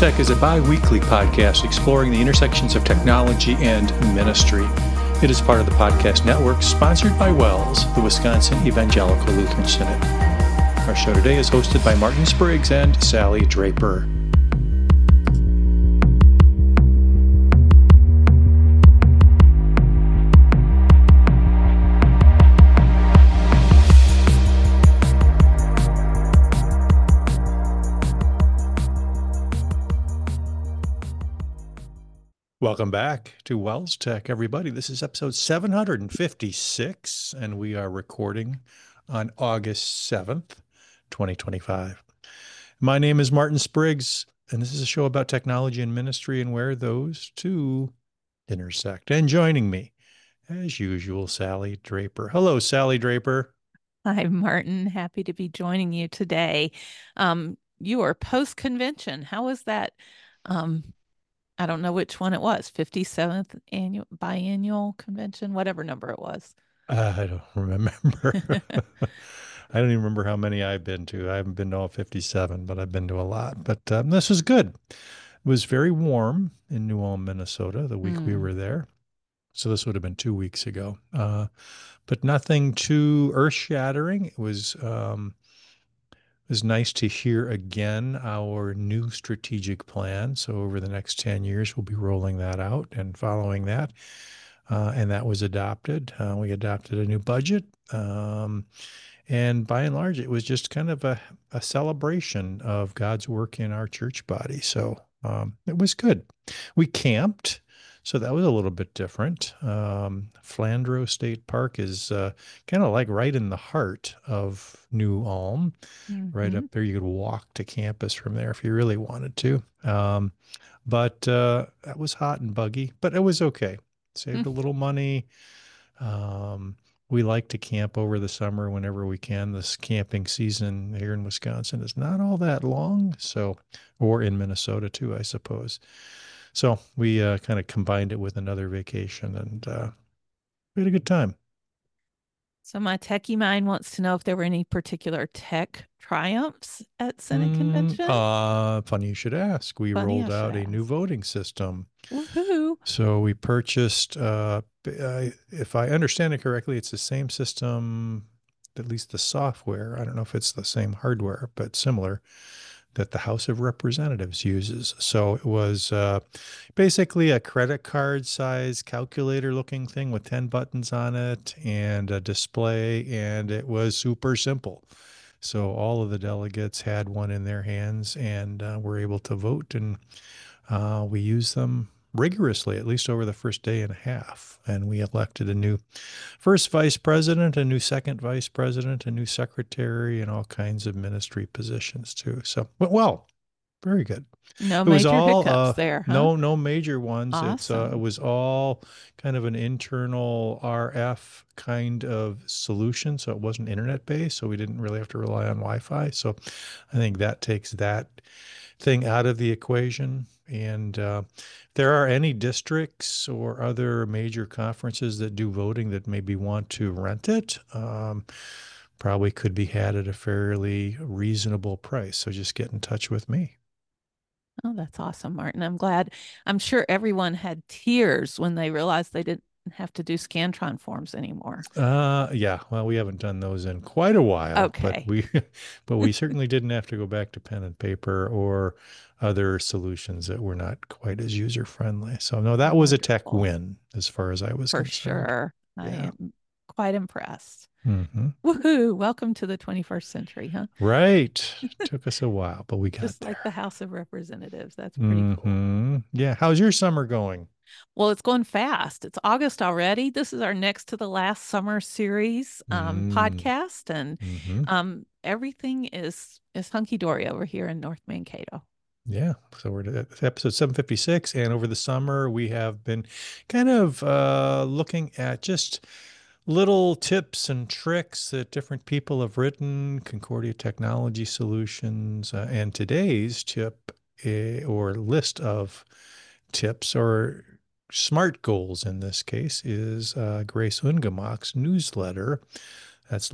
Tech is a bi-weekly podcast exploring the intersections of technology and ministry. It is part of the podcast network sponsored by WELS, the Wisconsin Evangelical Lutheran Synod. Our show today is hosted by Martin Spriggs and Sally Draper. Welcome back to WELS Tech, everybody. This is episode 756, and we are recording on August 7th, 2025. My name is Martin Spriggs, and this is a show about technology and ministry and where those two intersect. And joining me, as usual, Sally Draper. Hello, Sally Draper. Hi, Martin. Happy to be joining you today. You are post-convention. How was that? I don't know which one it was, 57th annual biannual convention, whatever number it was. I don't remember. I don't even remember how many I've been to. I haven't been to all 57, but I've been to a lot. But this was good. It was very warm in New Ulm, Minnesota, the week we were there. So this would have been 2 weeks ago. But nothing too earth-shattering. It was nice to hear again our new strategic plan. So over the next 10 years, we'll be rolling that out and following that. And that was adopted. We adopted a new budget. And by and large, it was just kind of a celebration of God's work in our church body. So it was good. We camped. So that was a little bit different. Flandreau State Park is kind of like right in the heart of New Ulm, right up there. You could walk to campus from there if you really wanted to. But that was hot and buggy, but it was okay. Saved a little money. We like to camp over the summer whenever we can. This camping season here in Wisconsin is not all that long, or in Minnesota too, I suppose. So we kind of combined it with another vacation, and we had a good time. So my techie mind wants to know if there were any particular tech triumphs at Synod Convention. Funny you should ask. We rolled out a new voting system. Woohoo! So we purchased, if I understand it correctly, it's the same system, at least the software. I don't know if it's the same hardware, but similar, that the House of Representatives uses. So it was basically a credit card size calculator looking thing with 10 buttons on it and a display, and it was super simple. So all of the delegates had one in their hands and were able to vote, and we used them rigorously, at least over the first day and a half. And we elected a new first vice president, a new second vice president, a new secretary, and all kinds of ministry positions too. So went well, very good. No major hiccups there, huh? No major ones. Awesome. It was all kind of an internal RF kind of solution. So it wasn't internet based. So we didn't really have to rely on Wi-Fi. So I think that takes that thing out of the equation. And if there are any districts or other major conferences that do voting that maybe want to rent it, probably could be had at a fairly reasonable price. So just get in touch with me. Oh, that's awesome, Martin. I'm glad. I'm sure everyone had tears when they realized they didn't have to do Scantron forms anymore. Yeah. Well, we haven't done those in quite a while. Okay. But we certainly didn't have to go back to pen and paper or other solutions that were not quite as user friendly. So no, that was a tech win as far as I was concerned. For sure. Yeah. I am quite impressed. Mm-hmm. Woohoo! Welcome to the 21st century, huh? Right. Took us a while, but we got Just there. like the House of Representatives. That's pretty cool. Yeah. How's your summer going? Well, it's going fast. It's August already. This is our next to the last summer series podcast, and everything is hunky-dory over here in North Mankato. Yeah. So we're at episode 756, and over the summer we have been kind of looking at just little tips and tricks that different people have written, Concordia Technology Solutions, and today's tip or list of tips or SMART goals in this case is Grace Ungemach's newsletter. That's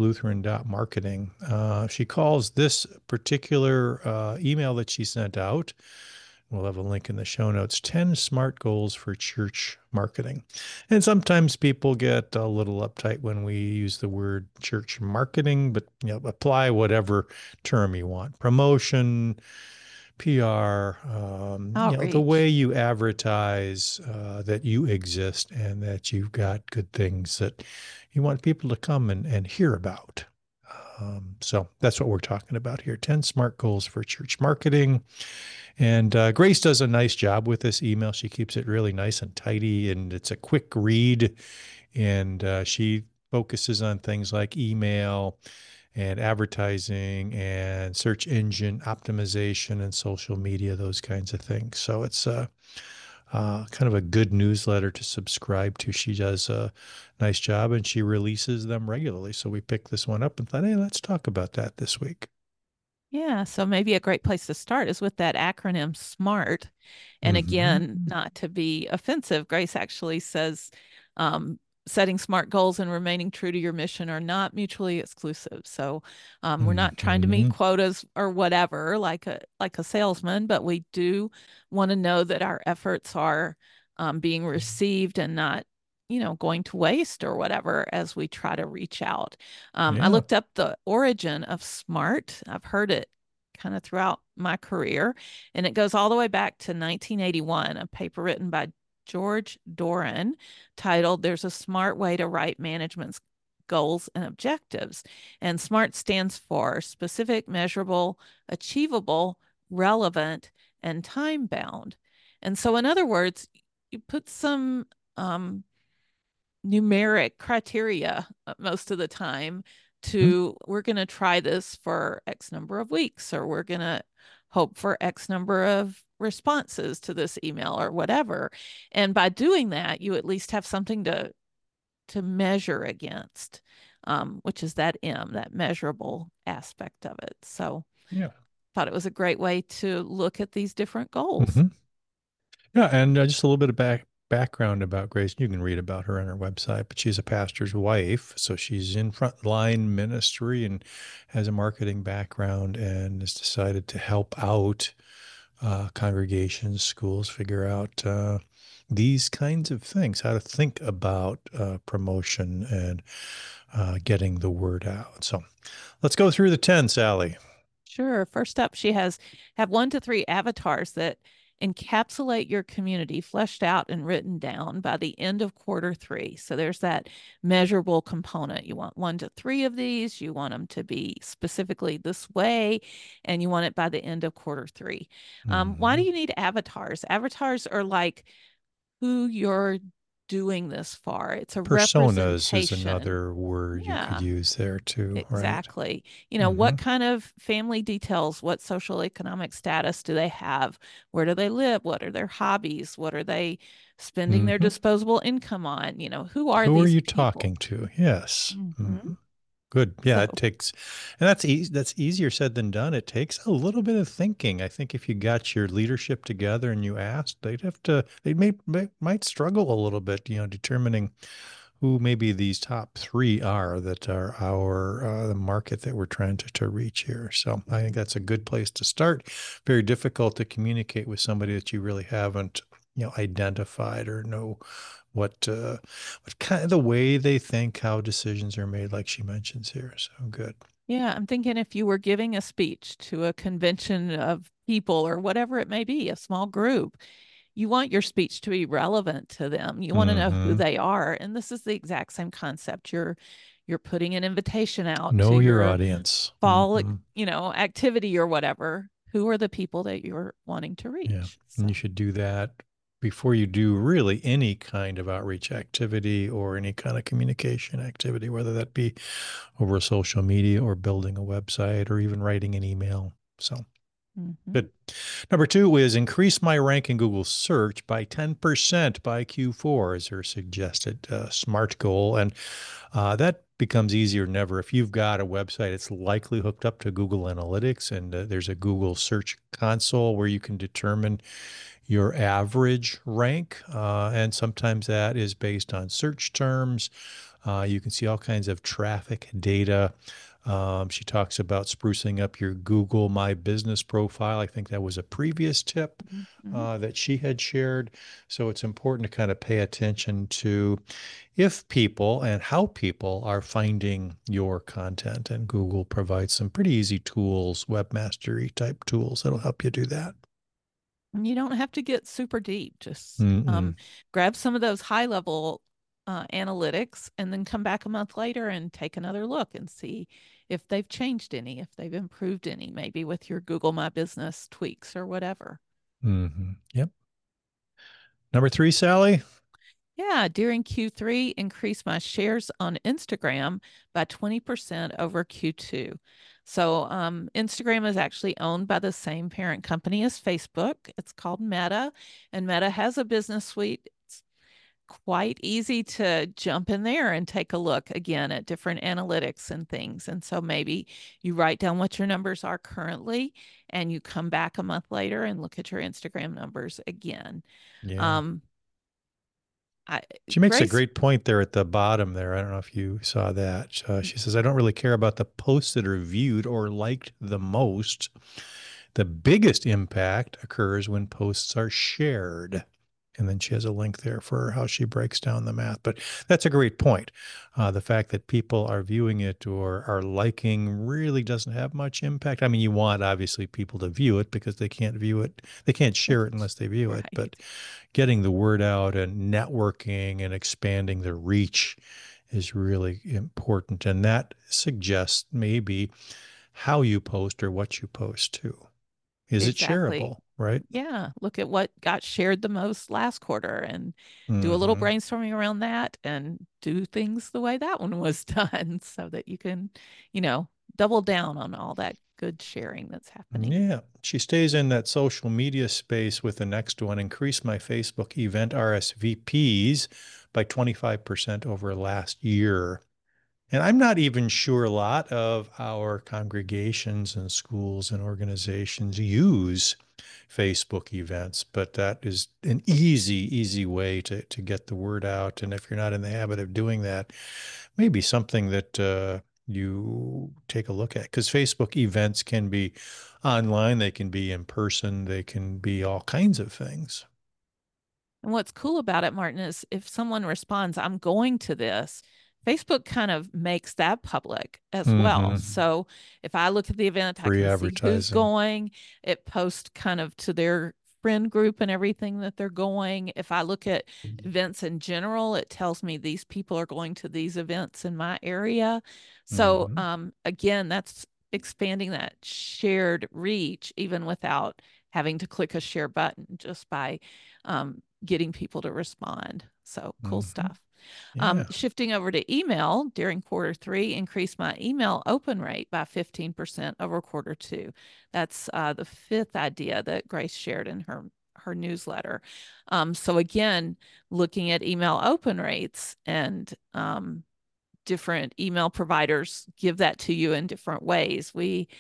Lutheran.marketing. She calls this particular email that she sent out We'll have a link in the show notes. 10 smart goals for church marketing. And sometimes people get a little uptight when we use the word church marketing, but apply whatever term you want. Promotion, PR, the way Outreach. you advertise that you exist and that you've got good things that you want people to come and hear about. So that's what we're talking about here. 10 smart goals for church marketing. And Grace does a nice job with this email. She keeps it really nice and tidy, and it's a quick read. And she focuses on things like email and advertising and search engine optimization and social media, those kinds of things. So it's kind of a good newsletter to subscribe to. She does a nice job and she releases them regularly. So we picked this one up and thought, hey, let's talk about that this week. Yeah, so maybe a great place to start is with that acronym SMART. And Mm-hmm. again, not to be offensive, Grace actually says um, setting SMART goals and remaining true to your mission are not mutually exclusive. So we're not trying to meet Mm-hmm. quotas or whatever, like a salesman, but we do want to know that our efforts are being received and not going to waste or whatever as we try to reach out. I Yeah. looked up the origin of SMART. I've heard it kind of throughout my career, and it goes all the way back to 1981, a paper written by George Doran titled There's a Smart Way to Write Management's Goals and Objectives. And SMART stands for specific, measurable, achievable, relevant, and time bound. And so, in other words, you put some numeric criteria most of the time to we're going to try this for X number of weeks, or we're going to hope for X number of responses to this email or whatever. And by doing that, you at least have something to measure against, which is that M, that measurable aspect of it. So Yeah. thought it was a great way to look at these different goals. Mm-hmm. Yeah, and just a little bit of background about Grace. You can read about her on her website, but she's a pastor's wife, so she's in frontline ministry and has a marketing background, and has decided to help out congregations, schools figure out these kinds of things, how to think about promotion and getting the word out. So let's go through the 10, Sally. Sure. First up, she has have 1 to 3 avatars that encapsulate your community, fleshed out and written down by the end of quarter 3. So there's that measurable component. You want 1 to 3 of these. You want them to be specifically this way, and you want it by the end of quarter 3. Why do Mhm. you need avatars? Avatars are like who you're doing this for. It's a Personas is representation. another word you could Yeah. use there too, right? Exactly. Mm-hmm. What kind of family details, what social economic status do they have? Where do they live? What are their hobbies? What are they spending their Mm-hmm. disposable income on? Who are Who are these you people? talking to? Yes. Hmm. Mm-hmm. Good. Yeah, it So, takes, and that's easy. That's easier said than done. It takes a little bit of thinking. I think if you got your leadership together and you asked, they might struggle a little bit, determining who maybe these top three are that are our the market that we're trying to reach here. So I think that's a good place to start. Very difficult to communicate with somebody that you really haven't identified or know what kind of the way they think, how decisions are made, like she mentions here. So good. yeah, I'm thinking if you were giving a speech to a convention of people or whatever it may be, a small group, you want your speech to be relevant to them. You want to know who Mm-hmm. they are. And this is the exact same concept. You're putting an invitation out to Know your your audience. fall, Mm-hmm. activity or whatever. Who are the people that you're wanting to Yeah. reach? And So, you should do that before you do really any kind of outreach activity or any kind of communication activity, whether that be over social media or building a website or even writing an email. So mhm. good. Number two is increase my rank in Google search by 10% by Q4 is her suggested SMART goal. And that becomes easier than ever. If you've got a website, it's likely hooked up to Google Analytics, and there's a Google Search Console where you can determine your average rank. And sometimes that is based on search terms. You can see all kinds of traffic data She talks about sprucing up your Google My Business profile. I think that was a previous tip Mhm. that she had shared. So it's important to kind of pay attention to if people and how people are finding your content. And Google provides some pretty easy tools, webmastery type tools that'll help you do that. You don't have to get super deep. Just Mm-mm. grab some of those high level analytics and then come back a month later and take another look and see if they've changed any, if they've improved any, maybe with your Google My Business tweaks or whatever. Mm-hmm. Yep. Number three, Sally. Yeah, during Q3, increased my shares on Instagram by 20% over Q2. So, Instagram is actually owned by the same parent company as Facebook. It's called Meta, and Meta has a business suite. It's quite easy to jump in there and take a look again at different analytics and things. And so maybe you write down what your numbers are currently and you come back a month later and look at your Instagram numbers again. Yeah. Um, I, She makes a Grace, great point there at the bottom there. I don't know if you saw that. She says, I don't really care about the posts that are viewed or liked the most. The biggest impact occurs when posts are shared. And then she has a link there for how she breaks down the math. But that's a great point. The fact that people are viewing it or are liking really doesn't have much impact. I mean, you want obviously people to view it because they can't view it, they can't they share it can, unless they view it. But right. getting the word out and networking and expanding the reach is really important. And that suggests maybe how you post or what you post too. Is it Exactly. shareable, right? Yeah. Look at what got shared the most last quarter and do a little Mm-hmm. brainstorming around that and do things the way that one was done so that you can, you know, double down on all that good sharing that's happening. Yeah. She stays in that social media space with the next one. Increase my Facebook event RSVPs by 25% over last year. And I'm not even sure a lot of our congregations and schools and organizations use Facebook events, but that is an easy way to get the word out. And if you're not in the habit of doing that, maybe something that you take a look at, because Facebook events can be online, they can be in person, they can be all kinds of things. And what's cool about it, Martin, is if someone responds, I'm going to this, Facebook kind of makes that public as well. Mm-hmm. So if I look at the event, I Free can see who's advertising. going. It posts kind of to their friend group and everything that they're going. If I look at events in general, it tells me these people are going to these events in my area. So Mm-hmm. again, that's expanding that shared reach even without having to click a share button just by getting people to respond. So cool Mm-hmm. stuff. Yeah. Shifting over to email during quarter 3, increased my email open rate by 15% over quarter 2. That's the fifth idea that Grace shared in her newsletter. So again, looking at email open rates and different email providers give that to you in different ways.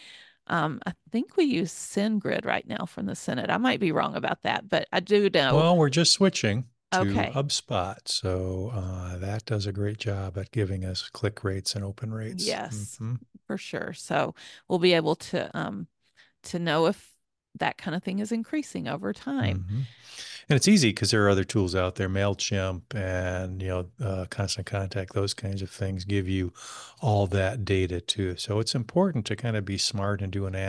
I think we use SendGrid right now from the Senate. I might be wrong about that, but I do know. Well, we're just switching to Okay. HubSpot. So that does a great job at giving us click rates and open rates. Yes, Mm-hmm. for sure. So we'll be able to know if that kind of thing is increasing over time. Mm-hmm. And it's easy because there are other tools out there, MailChimp and, Constant Contact, those kinds of things give you all that data too. So it's important to kind of be smart and do an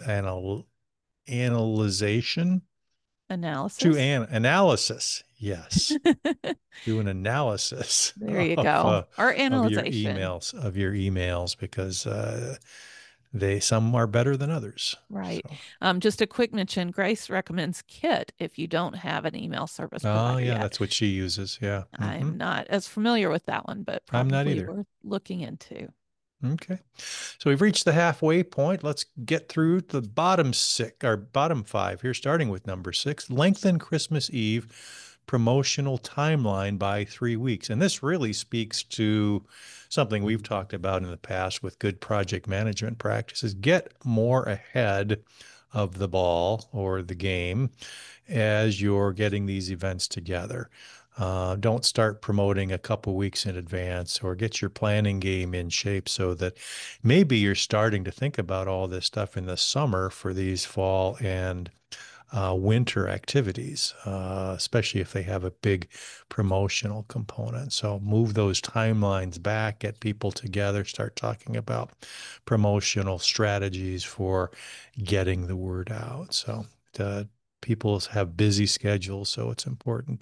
analyzation Analysis. analysis. Yes. Do an analysis There you go. Or of your analyzation. emails because they some are better than others. Right. So, Just a quick mention, Grace recommends Kit if you don't have an email service oh provider yeah, yet. that's what she uses. Yeah. I'm not as familiar with that one, but I'm not probably either. worth looking into. Okay. So we've reached the halfway point. Let's get through the bottom six or bottom five here, starting with number 6. Lengthen Christmas Eve promotional timeline by 3 weeks. And this really speaks to something we've talked about in the past with good project management practices. Get more ahead of the ball or the game as you're getting these events together. Don't start promoting a couple weeks in advance, or get your planning game in shape so that maybe you're starting to think about all this stuff in the summer for these fall and winter activities, especially if they have a big promotional component. So move those timelines back, get people together, start talking about promotional strategies for getting the word out. So people have busy schedules, so it's important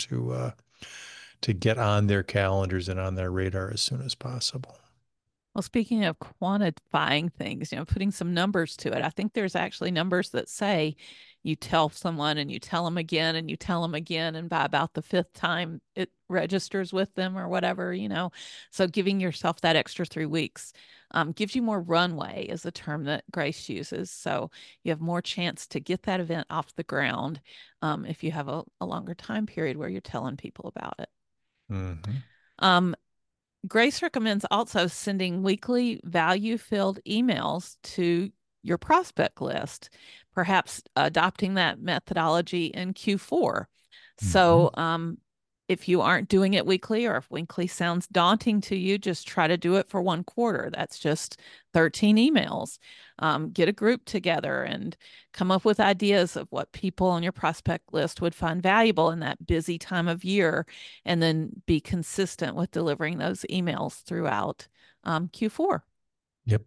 to get on their calendars and on their radar as soon as possible. Well, speaking of quantifying things, putting some numbers to it, I think there's actually numbers that say you tell someone and you tell them again and you tell them again, and by about the fifth time it registers with them or whatever. So giving yourself that extra 3 weeks gives you more runway, is a term that Grace uses. So you have more chance to get that event off the ground if you have a longer time period where you're telling people about it. Mm-hmm. Um, Grace recommends also sending weekly value filled emails to your prospect list, perhaps adopting that methodology in Q4. Mm-hmm. So, if you aren't doing it weekly, or if weekly sounds daunting to you, just try to do it for 1 quarter. That's just 13 emails. Get a group together and come up with ideas of what people on your prospect list would find valuable in that busy time of year, and then be consistent with delivering those emails throughout Q4. Yep.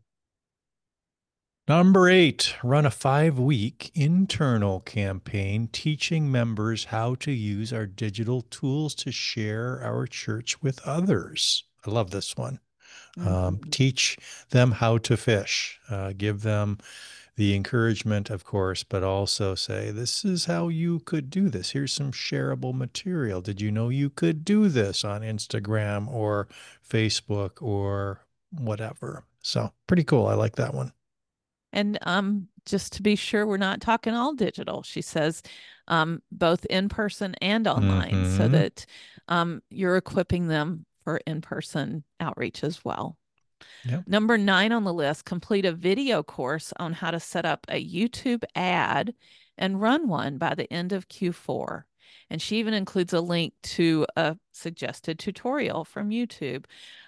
Number 8, run a 5-week internal campaign teaching members how to use our digital tools to share our church with others. I love this one. Mm-hmm. Teach them how to fish. Give them the encouragement, of course, but also say, this is how you could do this. Here's some shareable material. Did you know you could do this on Instagram or Facebook or whatever? So pretty cool. I like that one. And just to be sure we're not talking all digital, she says both in person and online, so Mm-hmm. that you're equipping them for in person outreach as well. Yep. Number 9 on the list, complete a video course on how to set up a YouTube ad and run one by the end of Q4. And she even includes a link to a suggested tutorial from YouTube.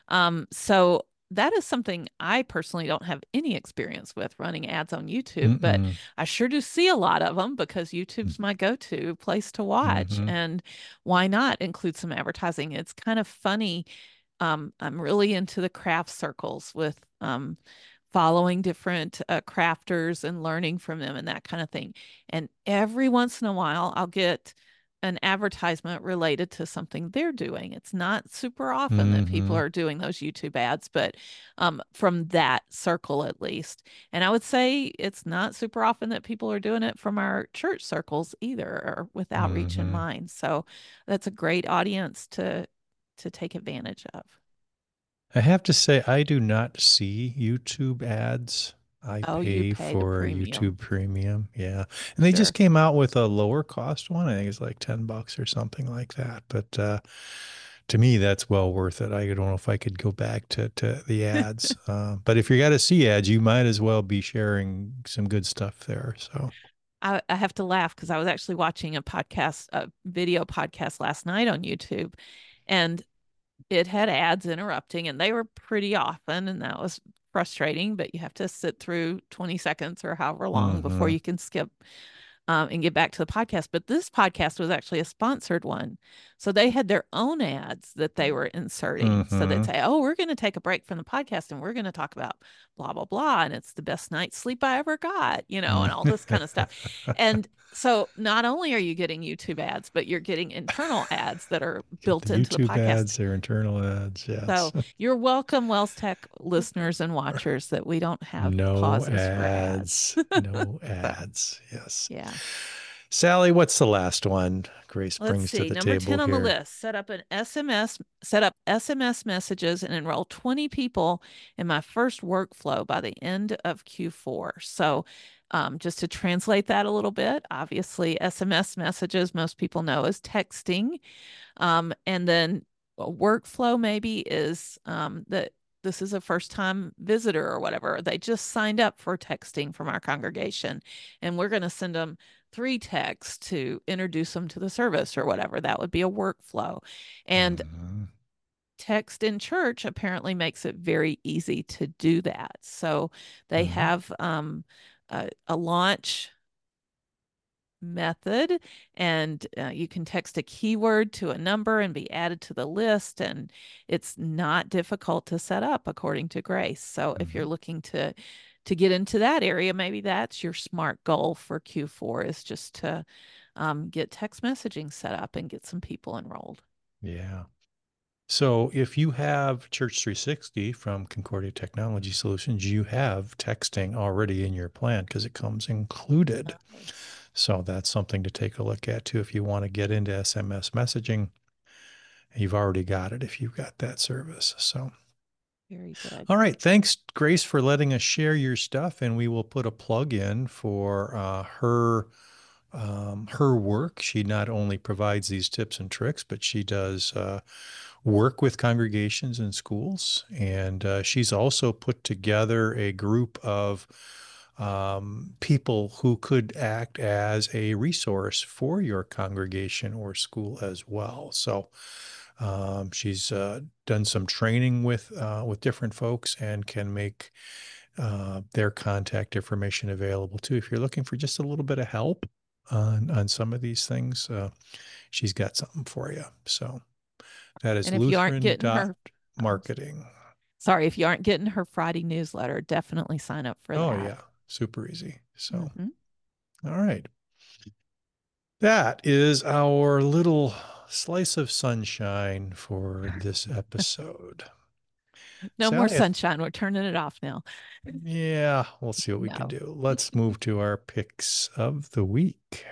So that is something I personally don't have any experience with, running ads on YouTube, but Mm-mm. I sure do see a lot of them because YouTube's my go-to place to watch. Mm-hmm. And why not include some advertising? It's kind of funny. I'm really into the craft circles with following different crafters and learning from them and that kind of thing. And every once in a while, I'll get an advertisement related to something they're doing. It's not super often that people Mm-hmm. are doing those YouTube ads, but from that circle at least. And I would say it's not super often that people are doing it from our church circles either, or with outreach in Mm-hmm. mind. So that's a great audience to take advantage of. I have to say, I do not see YouTube ads. I Oh, you pay pay the for premium. YouTube Premium. Yeah. And they just Sure. came out with a lower cost one. I think it's like $10 or something like that. But to me, that's well worth it. I don't know if I could go back to the ads. But if you got to see ads, you might as well be sharing some good stuff there. So, I have to laugh because I was actually watching a video podcast last night on YouTube, and it had ads interrupting, and they were pretty often, and that was frustrating, but you have to sit through 20 seconds or however long before mm-hmm. you can skip and get back to the podcast. But this podcast was actually a sponsored one. So they had their own ads that they were inserting. So they'd Mm-hmm. say, oh, we're going to take a break from the podcast and we're going to talk about blah, blah, blah. And it's the best night's sleep I ever got, and all this kind of stuff. And so not only are you getting YouTube ads, but you're getting internal ads that are Get the built into the YouTube podcast. ads, their internal ads. So Yes. you're welcome, Wells Tech listeners and watchers, that we don't have No pauses for ads. ads. No So, ads. Yes. yeah. Sally, what's the last one Grace Let's brings to see. the Number table 10 on the here? list. Set up SMS messages and enroll 20 people in my first workflow by the end of Q4. So, just to translate that a little bit, obviously, SMS messages, most people know as texting. And then a workflow maybe is that this is a first time visitor or whatever. They just signed up for texting from our congregation, and we're going to send them 3 texts to introduce them to the service or whatever. That would be a workflow. And Mhm. text in church apparently makes it very easy to do that. So they Mhm. have a launch method, and you can text a keyword to a number and be added to the list, and it's not difficult to set up according to Grace. So if you're Mhm. looking to get into that area, maybe that's your SMART goal for Q4, is just to get text messaging set up and get some people enrolled. Yeah. So if you have Church 360 from Concordia Technology Solutions, you have texting already in your plan because it comes included. Nice. So that's something to take a look at too. If you want to get into SMS messaging, you've already got it if you've got that service. So, Very good. all right. Thanks, Grace, for letting us share your stuff. And we will put a plug in for her work. She not only provides these tips and tricks, but she does work with congregations and schools. And she's also put together a group of people who could act as a resource for your congregation or school as well. So she's done some training with different folks and can make their contact information available too. If you're looking for just a little bit of help on some of these things, she's got something for you. So that is And if you aren't Lutheran getting dot her, I'm marketing. sorry, if you aren't getting her Friday newsletter, definitely sign up for Oh that. yeah, super easy. So, Mm-hmm. all right. That is our little slice of sunshine for this episode. No more Sally, sunshine. We're turning it off now. yeah, we'll see what we can No. do. Let's move to our picks of the week.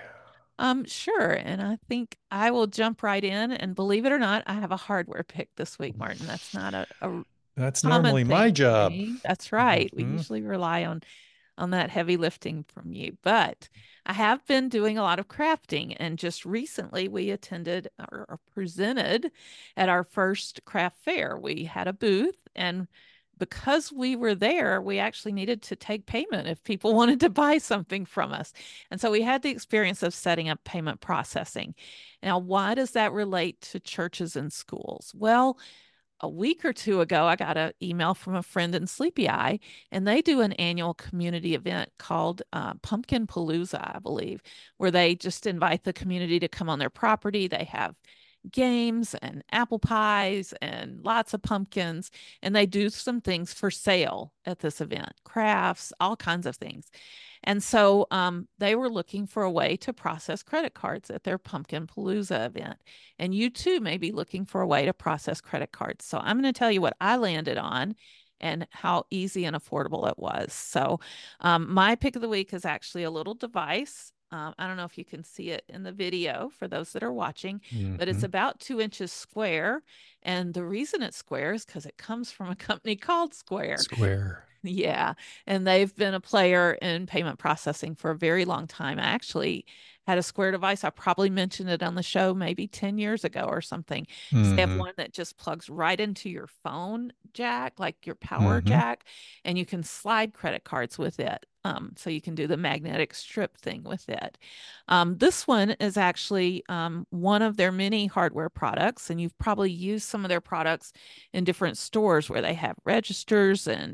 Sure. And I think I will jump right in. And believe it or not, I have a hardware pick this week, Martin. That's not a That's common normally my thing for job. me. That's right. We Hmm. usually rely on that heavy lifting from you. But I have been doing a lot of crafting, and just recently we attended or presented at our first craft fair. We had a booth, and because we were there, we actually needed to take payment if people wanted to buy something from us. And so we had the experience of setting up payment processing. Now, why does that relate to churches and schools? Well, a week or two ago, I got an email from a friend in Sleepy Eye, and they do an annual community event called Pumpkin Palooza, I believe, where they just invite the community to come on their property. They have games and apple pies and lots of pumpkins, and they do some things for sale at this event, crafts, all kinds of things. And so they were looking for a way to process credit cards at their Pumpkin Palooza event. And you too may be looking for a way to process credit cards. So I'm going to tell you what I landed on and how easy and affordable it was. So my pick of the week is actually a little device. I don't know if you can see it in the video for those that are watching, but it's Hmm. about 2 inches square. And the reason it's square is because it comes from a company called Square. Square. Yeah, and they've been a player in payment processing for a very long time. I actually had a Square device. I probably mentioned it on the show maybe 10 years ago or something, because they have Hmm. one that just plugs right into your phone jack, like your power Hmm. jack, and you can slide credit cards with it. So you can do the magnetic strip thing with it. This one is actually one of their many hardware products, and you've probably used some of their products in different stores where they have registers and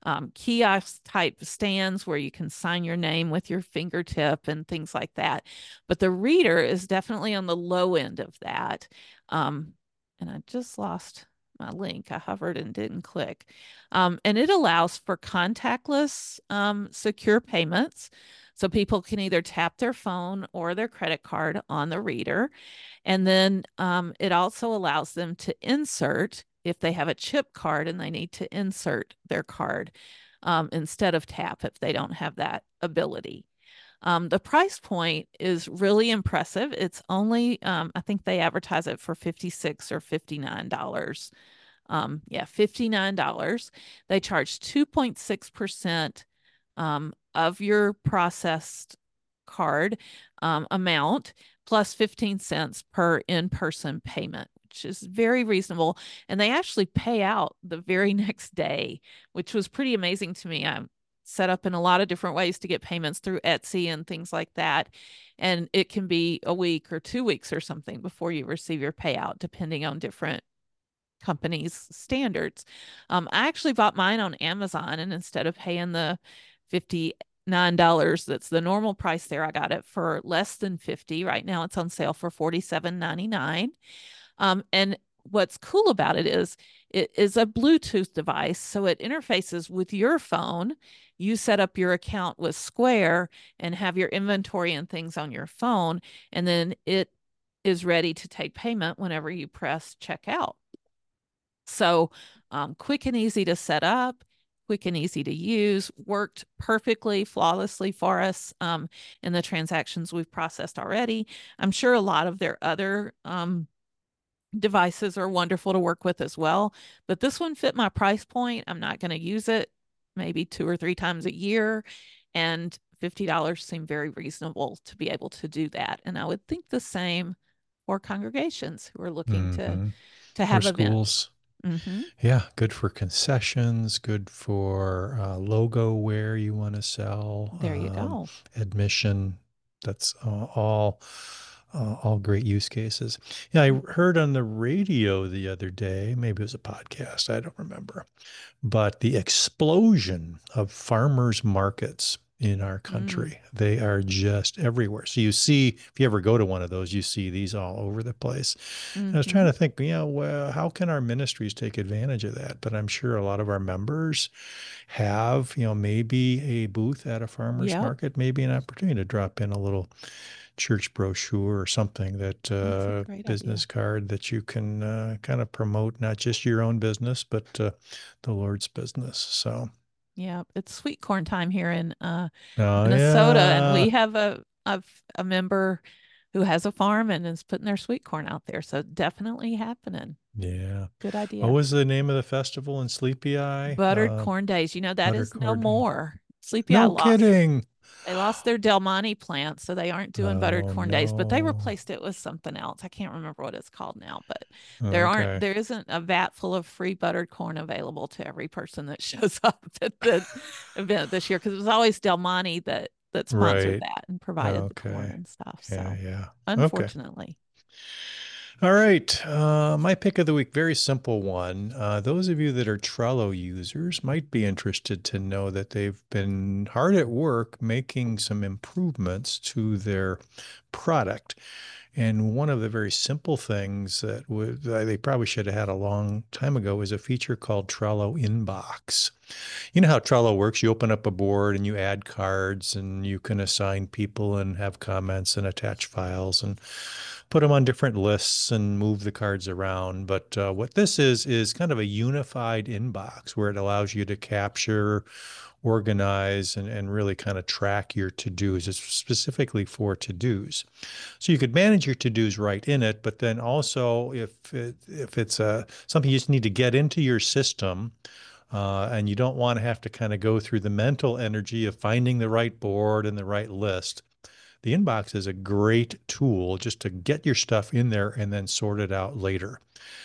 kiosk type stands where you can sign your name with your fingertip and things like that. But the reader is definitely on the low end of that. Um, and I just lost my link. I hovered and didn't click. And it allows for contactless secure payments. So people can either tap their phone or their credit card on the reader. And then it also allows them to insert if they have a chip card and they need to insert their card instead of tap if they don't have that ability. The price point is really impressive. It's only, I think they advertise it for $56 or $59. Yeah, $59. They charge 2.6% of your processed card amount plus 15 cents per in person payment, which is very reasonable. And they actually pay out the very next day, which was pretty amazing to me. I'm set up in a lot of different ways to get payments through Etsy and things like that. And it can be a week or 2 weeks or something before you receive your payout, depending on different companies' standards. I actually bought mine on Amazon, and instead of paying the $59, that's the normal price there, I got it for less than 50. Right now it's on sale for $47.99. And what's cool about it is a Bluetooth device, so it interfaces with your phone. You set up your account with Square and have your inventory and things on your phone, and then it is ready to take payment whenever you press checkout. So quick and easy to set up, quick and easy to use, worked perfectly, flawlessly for us in the transactions we've processed already. I'm sure a lot of their other devices are wonderful to work with as well, but this one fit my price point. I'm not going to use it maybe 2 or 3 times a year, and $50 seemed very reasonable to be able to do that. And I would think the same for congregations who are looking Mm-hmm. to Or have events. schools. Mm-hmm. Yeah, good for concessions, good for logo wear you want to sell, There you go. admission. That's all great use cases. Yeah, I heard on the radio the other day, maybe it was a podcast, I don't remember, but the explosion of farmers markets in our Mm, country, they are just everywhere. So you see, if you ever go to one of those, you see these all over the place. And I was trying mm-hmm. to think, well, how can our ministries take advantage of that? But I'm sure a lot of our members have, maybe a booth at a farmer's Yep, market, maybe an opportunity to drop in a little church brochure or something that that's a great business idea. card that you can kind of promote not just your own business, but the Lord's business. So, Yeah, it's sweet corn time here in oh, Minnesota, and we yeah. have a member who has a farm and is putting their sweet corn out there. So definitely happening. Yeah. Good What idea. was the name of the festival in Sleepy Eye? Buttered corn days. You know, that is no Buttercord. more. Sleepy Eye No lost. kidding. They lost their Del Monte plant, so they aren't doing buttered Oh, corn days, but they no. replaced it with something else. I can't remember what it's called now, but Okay. there isn't a vat full of free buttered corn available to every person that shows up at the event this year, because it was always Del Monte that sponsored Right. that and provided the corn Okay. and stuff. Yeah, So yeah. Okay. unfortunately. All right. My pick of the week, very simple one. Those of you that are Trello users might be interested to know that they've been hard at work making some improvements to their product. And one of the very simple things that they probably should have had a long time ago is a feature called Trello Inbox. You know how Trello works. You open up a board and you add cards and you can assign people and have comments and attach files and put them on different lists and move the cards around. But what this is kind of a unified inbox where it allows you to capture, organize, and really kind of track your to-dos. It's specifically for to-dos. So you could manage your to-dos right in it, but then also if it's something you just need to get into your system, and you don't want to have to kind of go through the mental energy of finding the right board and the right list. The inbox is a great tool just to get your stuff in there and then sort it out later.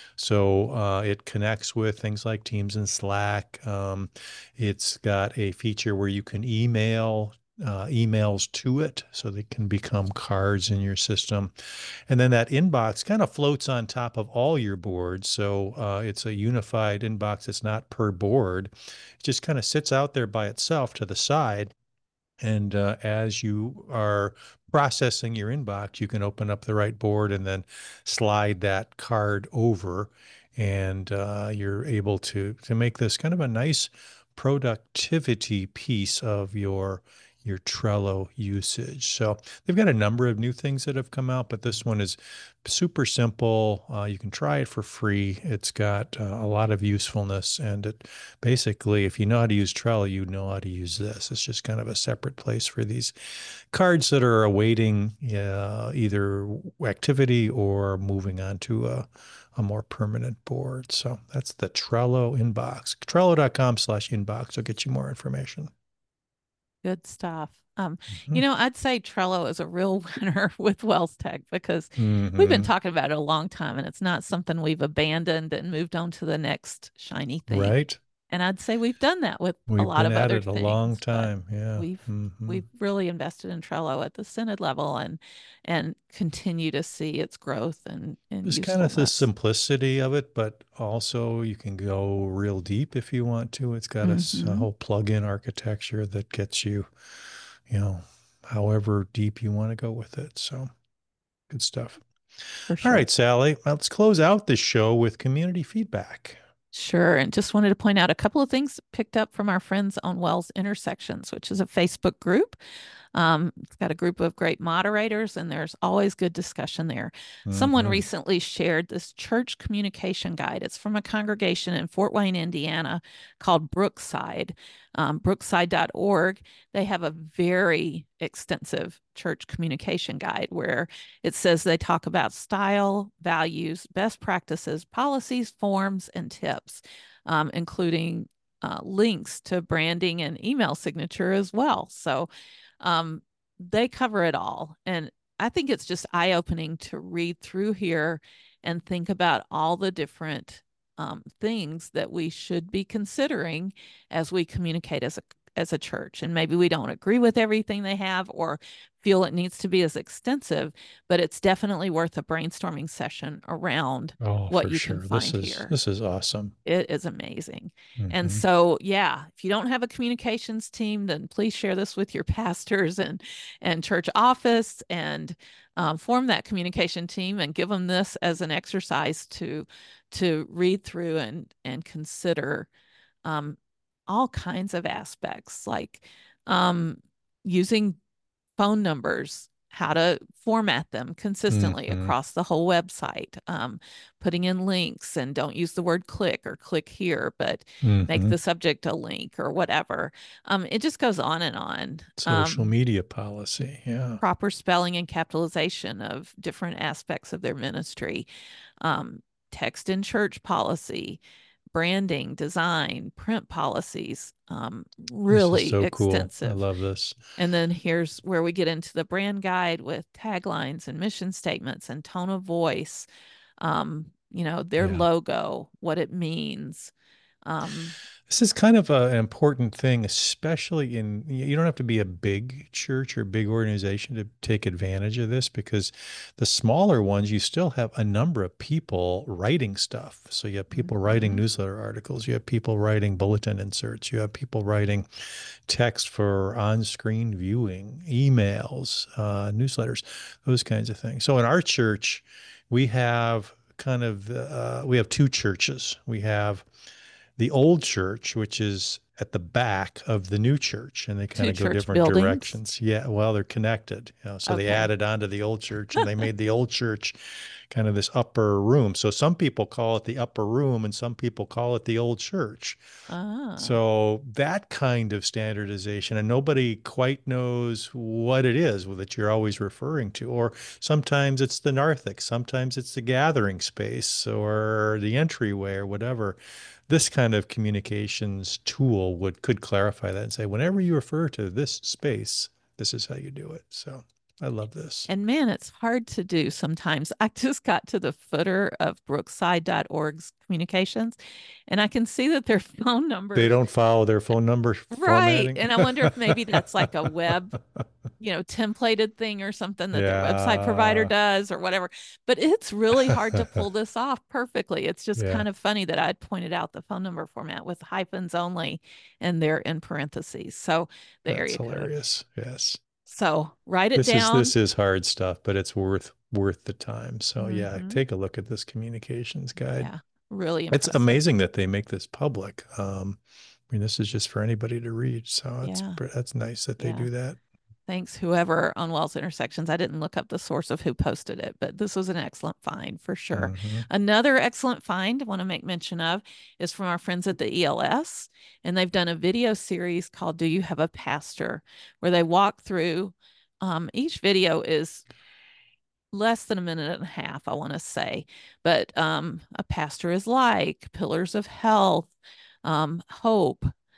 So it connects with things like Teams and Slack. It's got a feature where you can email emails to it so they can become cards in your system. And then that inbox kind of floats on top of all your boards. So it's a unified inbox. It's not per board. It just kind of sits out there by itself to the side. And as you are processing your inbox, you can open up the right board and then slide that card over, and you're able to make this kind of a nice productivity piece of your Trello usage. So they've got a number of new things that have come out, but this one is super simple. You can try it for free. It's got a lot of usefulness, and it basically, if you know how to use Trello, you know how to use this. It's just kind of a separate place for these cards that are awaiting either activity or moving on to a more permanent board. So that's the Trello inbox. Trello.com/inbox will get you more information. Good stuff. Mhm. I'd say Trello is a real winner with Wells Tech because we've been Mhm. talking about it a long time and it's not something we've abandoned and moved on to the next shiny thing. Right. And I'd say we've done that with a We've lot been of at other it a long things, but time. Yeah. we've Hmm. we've really invested in Trello at the Synod level and continue to see its growth and Just kind of the usefulness. simplicity of it, but also you can go real deep if you want to. It's got a Hmm. whole plug-in architecture that gets you, you know, however deep you want to go with it. So good stuff. For All sure. right, Sally, let's close out this show with community feedback. Sure. And just wanted to point out a couple of things picked up from our friends on Wells Intersections, which is a Facebook group. It's got a group of great moderators, and there's always good discussion there. Someone Hmm. recently shared this church communication guide. It's from a congregation in Fort Wayne, Indiana, called Brookside, brookside.org. They have a very extensive church communication guide where it says they talk about style, values, best practices, policies, forms, and tips, including links to branding and email signature as well. So um, they cover it all. And I think it's just eye opening to read through here and think about all the different things that we should be considering as we communicate as a church. And maybe we don't agree with everything they have or feel it needs to be as extensive, but it's definitely worth a brainstorming session around Oh, what for you can sure. This find is here. this is awesome. It is amazing. And Hmm. so, yeah, if you don't have a communications team, then please share this with your pastors and church office and form that communication team and give them this as an exercise to read through and consider um, all kinds of aspects like um, using phone numbers, how to format them consistently Hmm. across the whole website, putting in links and don't use the word click or click here, but make Hmm. the subject a link or whatever. It just goes on and on. Social media policy. Yeah. Proper spelling and capitalization of different aspects of their ministry, um, text in church policy, branding, design, print policies, This is really so cool. I extensive. love this. And then here's where we get into the brand guide with taglines and mission statements and tone of voice, their Yeah. logo, what it means. Um, This is kind of an important thing, especially you don't have to be a big church or big organization to take advantage of this because the smaller ones, you still have a number of people writing stuff. So you have people writing mhm. newsletter articles, you have people writing bulletin inserts, you have people writing text for on-screen viewing, emails, newsletters, those kinds of things. So in our church, we have we have two churches. We have the old church, which is at the back of the new church, and they kind Two of go church different buildings. directions. Yeah, well, they're connected. So they Okay. added on to the old church, and they made the old church kind of this upper room. So some people call it the upper room, and some people call it the old church. Ah, So that kind of standardization, and nobody quite knows what it is that you're always referring to. Or sometimes it's the narthex, sometimes it's the gathering space or the entryway or whatever. This kind of communications tool could clarify that and say, whenever you refer to this space, this is how you do it. So I love this. and man, it's hard to do sometimes. I just got to the footer of brookside.org's communications, and I can see that their phone They numbers. don't follow their phone number Right. formatting. And I wonder if maybe that's like a web, templated thing or something that their website provider Yeah. does or whatever. But it's really hard to pull this off perfectly. It's just Yeah. kind of funny that I'd pointed out the phone number format with hyphens only and they're in parentheses. So there That's you go. hilarious. Yes. So write it This down. is hard stuff, but it's worth the time. So yeah, Hmm. take a look at this communications guide. Yeah. Really It's impressive. amazing that they make this public. I mean, this is just for anybody to read. So Yeah. that's nice that they Yeah. do that. Thanks, whoever on Wells Intersections. I didn't look up the source of who posted it, but this was an excellent find for sure. Hmm. Another excellent find I want to make mention of is from our friends at the ELS, and they've done a video series called Do You Have a Pastor, where they walk through. Each video is less than a minute and a half, I want to say, but a pastor is like, pillars of health, hope,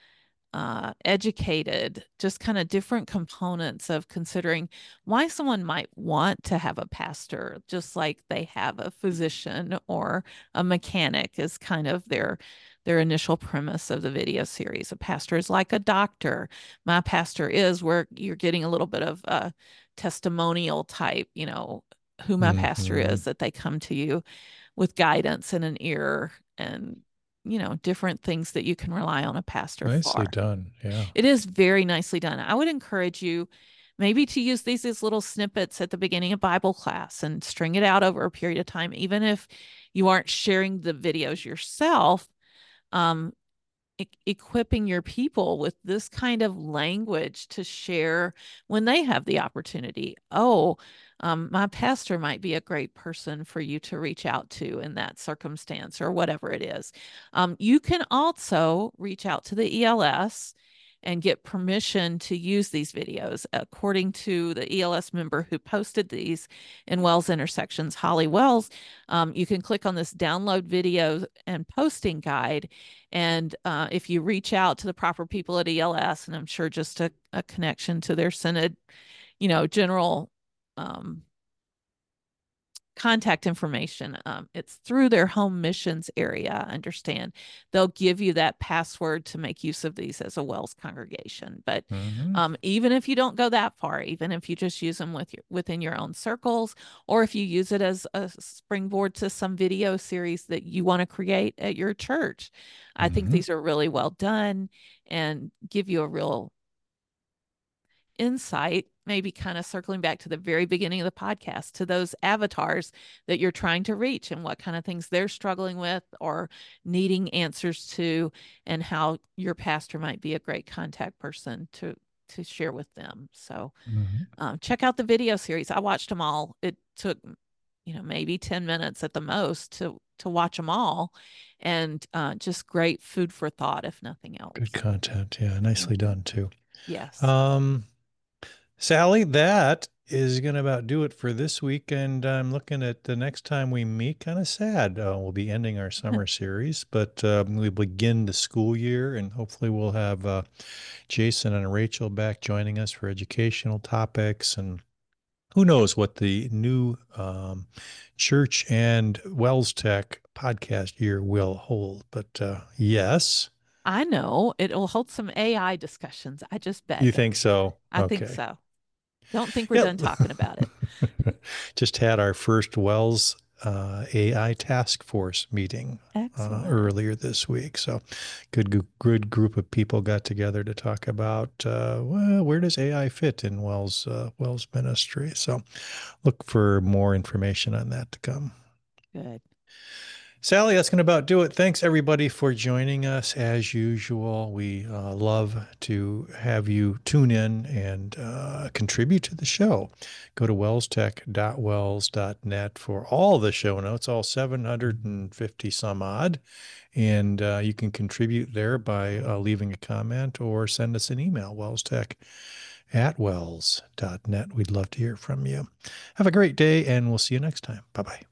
educated, just kind of different components of considering why someone might want to have a pastor, just like they have a physician or a mechanic is kind of their initial premise of the video series. A pastor is like a doctor. My pastor is, where you're getting a little bit of a testimonial type, who my pastor Hmm. is, that they come to you with guidance and an ear and different things that you can rely on a pastor Nicely for. done. Yeah. It is very nicely done. I would encourage you maybe to use these as little snippets at the beginning of Bible class and string it out over a period of time, even if you aren't sharing the videos yourself. Um, Equipping your people with this kind of language to share when they have the opportunity. Oh, my pastor might be a great person for you to reach out to in that circumstance or whatever it is. You can also reach out to the ELS and get permission to use these videos. According to the ELS member who posted these in Wells Intersections, Holly Wells, you can click on this download video and posting guide. And if you reach out to the proper people at ELS, and I'm sure just a connection to their Synod, general contact information. It's through their home missions area, I understand. They'll give you that password to make use of these as a Wells congregation. But Hmm. even if you don't go that far, even if you just use them within your own circles, or if you use it as a springboard to some video series that you want to create at your church, I think Hmm. these are really well done and give you a real insight, maybe kind of circling back to the very beginning of the podcast, to those avatars that you're trying to reach and what kind of things they're struggling with or needing answers to, and how your pastor might be a great contact person to share with them. So Hmm. check out the video series. I watched them all. It took maybe 10 minutes at the most to watch them all, and just great food for thought, if nothing Good else. content. Yeah. Nicely Mhm. done too. Yes. Um, Sally, that is going to about do it for this week. And I'm looking at the next time we meet, kind of sad. We'll be ending our summer series, but we begin the school year, and hopefully we'll have Jason and Rachel back joining us for educational topics. And who knows what the new Church and Wells Tech podcast year will hold. But yes, I know it'll hold some AI discussions. I just bet you it. think so? I think Okay. so. Don't think we're Yep. done talking about it. Just had our first Wells AI task force meeting Excellent. earlier this week. So, good group of people got together to talk about well, where does AI fit in Wells ministry. So, look for more information on that to come. Good. Sally, that's going to about do it. Thanks everybody for joining us. As usual, we love to have you tune in and contribute to the show. Go to wellstech.wells.net for all the show notes, all 750 some odd. And you can contribute there by leaving a comment or send us an email, wellstech@wells.net. We'd love to hear from you. Have a great day, and we'll see you next time. Bye bye.